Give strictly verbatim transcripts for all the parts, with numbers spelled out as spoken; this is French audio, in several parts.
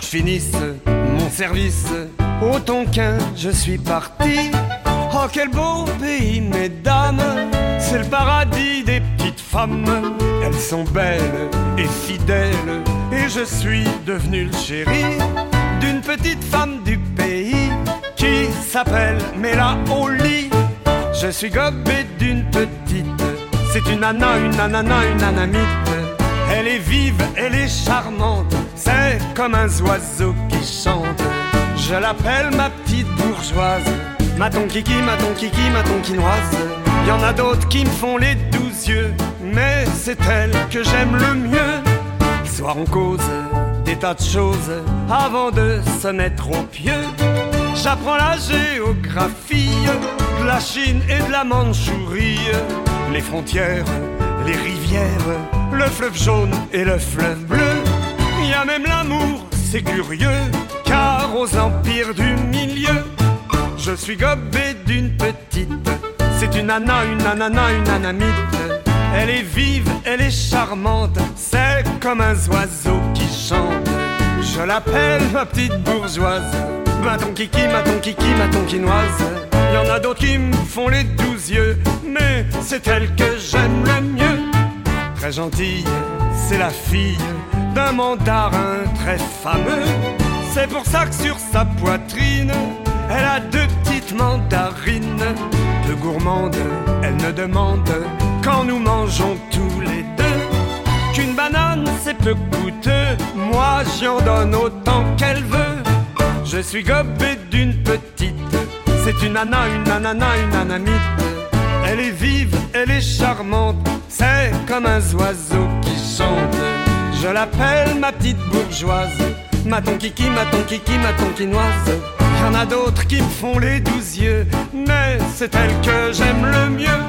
finisse mon service au Tonkin, je suis parti. Oh quel beau pays, mesdames, c'est le paradis des petites femmes. Elles sont belles et fidèles, et je suis devenu le chéri d'une petite femme du pays qui s'appelle Mela Oli. Je suis gobé d'une petite, c'est une nana, une nanana, une nanamite. Elle est vive, elle est charmante, c'est comme un oiseau qui chante. Je l'appelle ma petite bourgeoise, ma tonkiki, ma tonkiki, ma tonkinoise. Y en a d'autres qui me font les douze yeux, mais c'est elle que j'aime le mieux. Le soir on cause des tas de choses avant de se mettre au pieu. J'apprends la géographie de la Chine et de la Mandchourie, les frontières, les rivières, le fleuve jaune et le fleuve bleu. Il y a même l'amour, c'est curieux, car aux empires du milieu, je suis gobé d'une petite, c'est une nana, une nanana, une nanamite. Elle est vive, elle est charmante, c'est comme un oiseau qui chante. Je l'appelle ma petite bourgeoise, ma tonkiki, ma tonkiki, ma tonkinoise. Il y en a d'autres qui me font les douze yeux, mais c'est elle que j'aime le mieux. Très gentille, c'est la fille d'un mandarin très fameux. C'est pour ça que sur sa poitrine, elle a deux petites mandarines. Peu gourmande, elle ne demande quand nous mangeons tous les deux qu'une banane c'est peu coûteux, moi j'en donne autant qu'elle veut. Je suis gobé d'une petite, c'est une nana, une nanana, une nanamite. Elle est vive, elle est charmante, c'est comme un oiseau qui chante. Je l'appelle ma petite bourgeoise, ma tonkiki, ma tonkiki, ma tonkinoise. Y'en a d'autres qui me font les douze yeux, mais c'est elle que j'aime le mieux.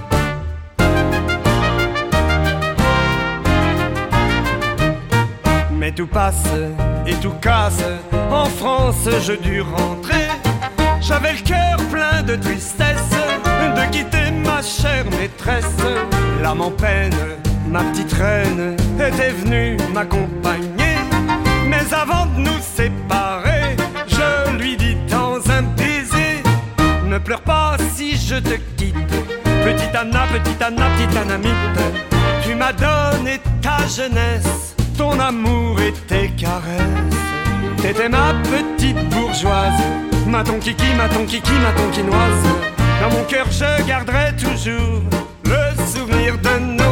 Mais tout passe et tout casse, en France je dus rentrer. J'avais le cœur plein de tristesse de quitter ma chère maîtresse. L'âme en peine, ma petite reine était venue m'accompagner. Mais avant de nous séparer, je lui dis dans un baiser: ne pleure pas si je te quitte, petite Anna, petite Anna, petite Annamite. Tu m'as donné ta jeunesse, ton amour et tes caresses. T'étais ma petite bourgeoise, ma tonkiki, ma tonkiki, ma tonkinoise. Dans mon cœur je garderai toujours le souvenir de nos